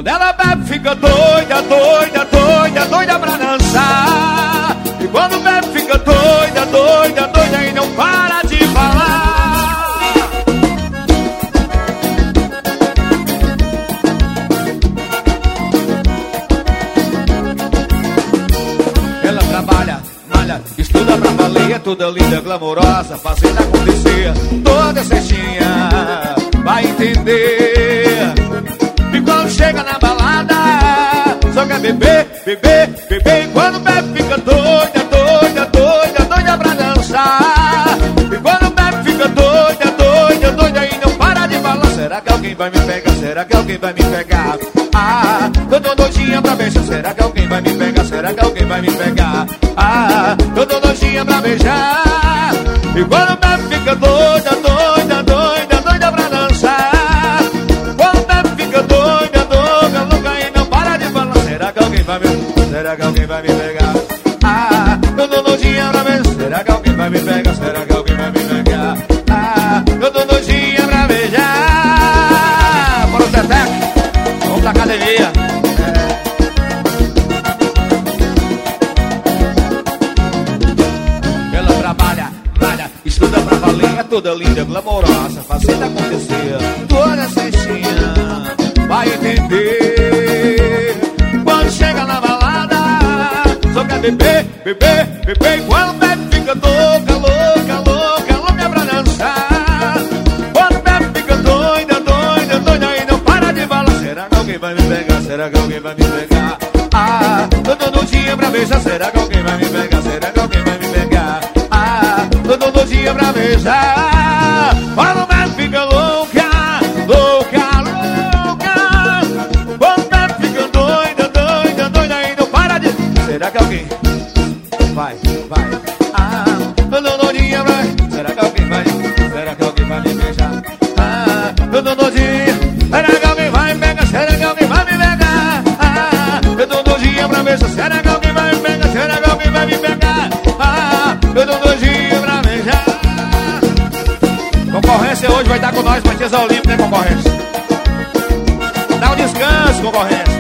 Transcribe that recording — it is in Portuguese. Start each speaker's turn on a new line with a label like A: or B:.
A: Quando ela bebe fica doida, doida, doida, doida pra dançar. E quando bebe fica doida, doida, doida e não para de falar. Ela trabalha, malha, estuda pra valer, é toda linda, glamourosa, fazendo acontecer. Toda cestinha vai entender. E quando chega na balada, só quer beber, beber, beber. E quando bebe fica doida, doida, doida, doida pra dançar. E quando bebe fica doida, doida, doida e não para de falar. Será que alguém vai me pegar? Será que alguém vai me pegar? Ah, eu tô doidinha pra beijar. Será que alguém vai me pegar? Será que alguém vai me pegar? Ah, eu tô doidinha pra beijar. E quando bebe fica doida, doida, doida, doida pra dançar. Quando bebe fica doida, doida, louca e não para de falar. Será que alguém vai me... Será que alguém vai me pegar? Ah, eu tô doidinha pra beijar. Será que alguém vai me pegar? Será que alguém vai me pegar? Ah, eu tô doidinha pra beijar. Bora o Teteco, vamos pra academia. Ela trabalha, malha, estuda pra valer, é toda linda, glamourosa, fazendo acontecer. Toda cestinha vai entender. Quando chega na balada, só quer beber, beber, beber. E quando bebe fica louca, louca, louca, louca pra dançar. Quando bebe fica doida, doida, doida e não para de falar. Será que alguém vai me pegar? Será que alguém vai me pegar? Ah, eu tô doidinha pra beijar. Será que alguém vai me pegar? Será que alguém vai me pegar? Ah, eu tô doidinha pra beijar. Quando bebe fica louca, louca, louca. Quando bebe fica doida, doida, doida e não para de... Será que alguém vai, vai? Ah, eu tô doidinha pra... Será que alguém vai? Será que alguém vai me beijar? Ah, eu tô doidinha. Será que alguém vai me pegar? Será que alguém vai me pegar? Ah, eu tô doidinha pra beijar. Será que alguém vai me pegar? Será que alguém vai me pegar? Ah, eu tô doidinha pra beijar. Concorrência hoje vai estar com nós, Matias Olímpio, né, concorrência? Dá um descanso, concorrência.